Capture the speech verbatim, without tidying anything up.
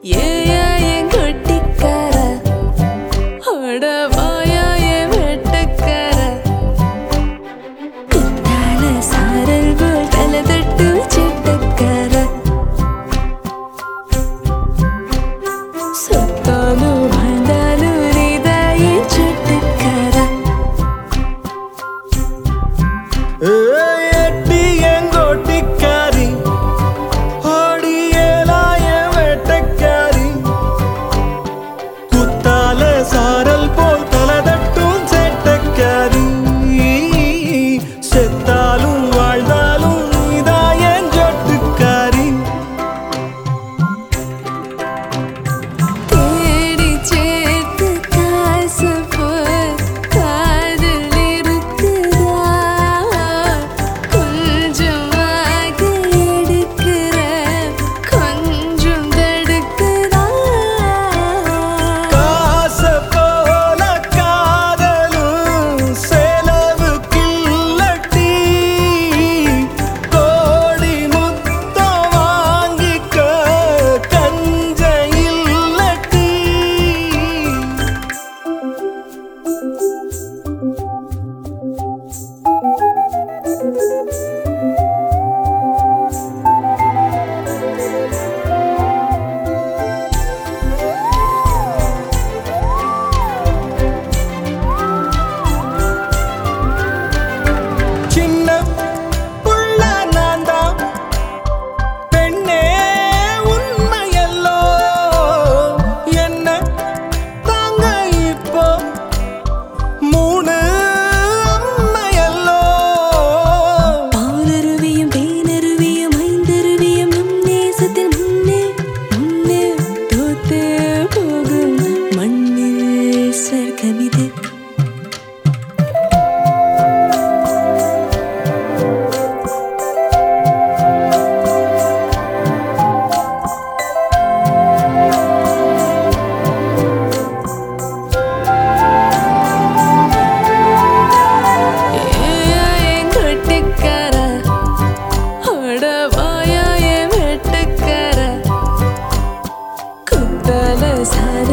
ஏயா என் கொட்டிக்கார ஓட வாயா என் வெட்டக்கார குத்தால சாரல் போல் தலை தட்டு சிட்டக்கார சொத்தாலும் வாழ்ந்தாலும் நீதா என் சிட்டக்கார எட்டி எங்கோட்டிக்காரி ஓடியலாய வெட்டக்காரி குத்தால சாரல் போல் தலதட்டும் சேட்டக்காரி செத்தாலும் வாழ்ந்தாலும் நீதான் என் ஜொட்டுக்காரி தேடி சேர்த்து காசு போல் காதல் இருக்குதா கொஞ்சமாக எடுக்கிற கொஞ்சம் தடுக்குதா காச போல காதலும் செலவுக்கில்லட்டி கோடி முத்தம் வாங்கிக்க கஞ்ச இல்லட்டி சின்ன புள்ள நான்தான் பெண்ணே உண்மையல்லோ என்ன தாங்க இப்போ மூணு அம்மையல்லோ பாலருவியும் தேனருவியும் ஐந்தருவியும் நம் நேசத்தில் முன்னே முன்னே தோத்து போகும் மண்ணில் சொர்க்கமிது ஏயா என் கொட்டிக்கார ஓட வாயா என் வெட்டக்கார குத்தால சார